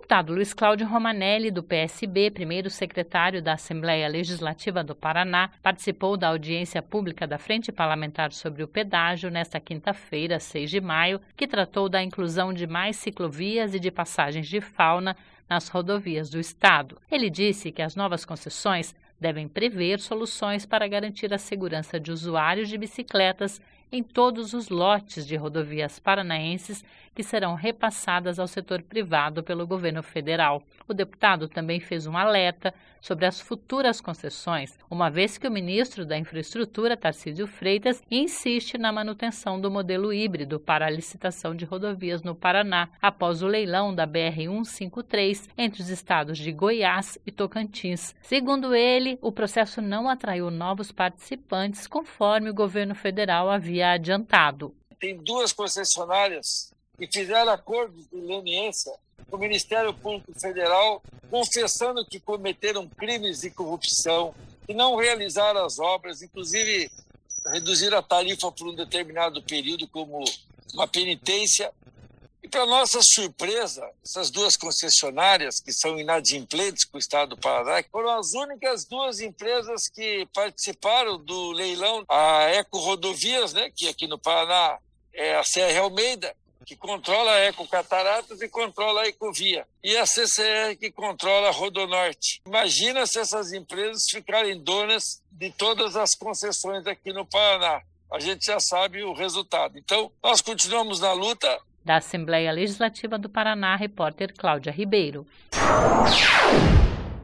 deputado Luiz Cláudio Romanelli, do PSB, primeiro secretário da Assembleia Legislativa do Paraná, participou da audiência pública da Frente Parlamentar sobre o pedágio nesta quinta-feira, 6 de maio, que tratou da inclusão de mais ciclovias e de passagens de fauna nas rodovias do estado. Ele disse que as novas concessões devem prever soluções para garantir a segurança de usuários de bicicletas em todos os lotes de rodovias paranaenses que serão repassadas ao setor privado pelo governo federal. O deputado também fez um alerta sobre as futuras concessões, uma vez que o ministro da Infraestrutura, Tarcísio Freitas, insiste na manutenção do modelo híbrido para a licitação de rodovias no Paraná, após o leilão da BR-153 entre os estados de Goiás e Tocantins. Segundo ele, o processo não atraiu novos participantes, conforme o governo federal havia adiantado. Tem duas concessionárias que fizeram acordos de leniência com o Ministério Público Federal, confessando que cometeram crimes de corrupção, que não realizaram as obras, inclusive reduziram a tarifa por um determinado período como uma penitência. E, para nossa surpresa, essas duas concessionárias, que são inadimplentes com o Estado do Paraná, foram as únicas duas empresas que participaram do leilão. A Eco Rodovias, que aqui no Paraná é a CR Almeida, que controla a Eco Cataratas e controla a Ecovia. E a CCR, que controla a Rodonorte. Imagina se essas empresas ficarem donas de todas as concessões aqui no Paraná. A gente já sabe o resultado. Então, nós continuamos na luta. Da Assembleia Legislativa do Paraná, repórter Cláudia Ribeiro.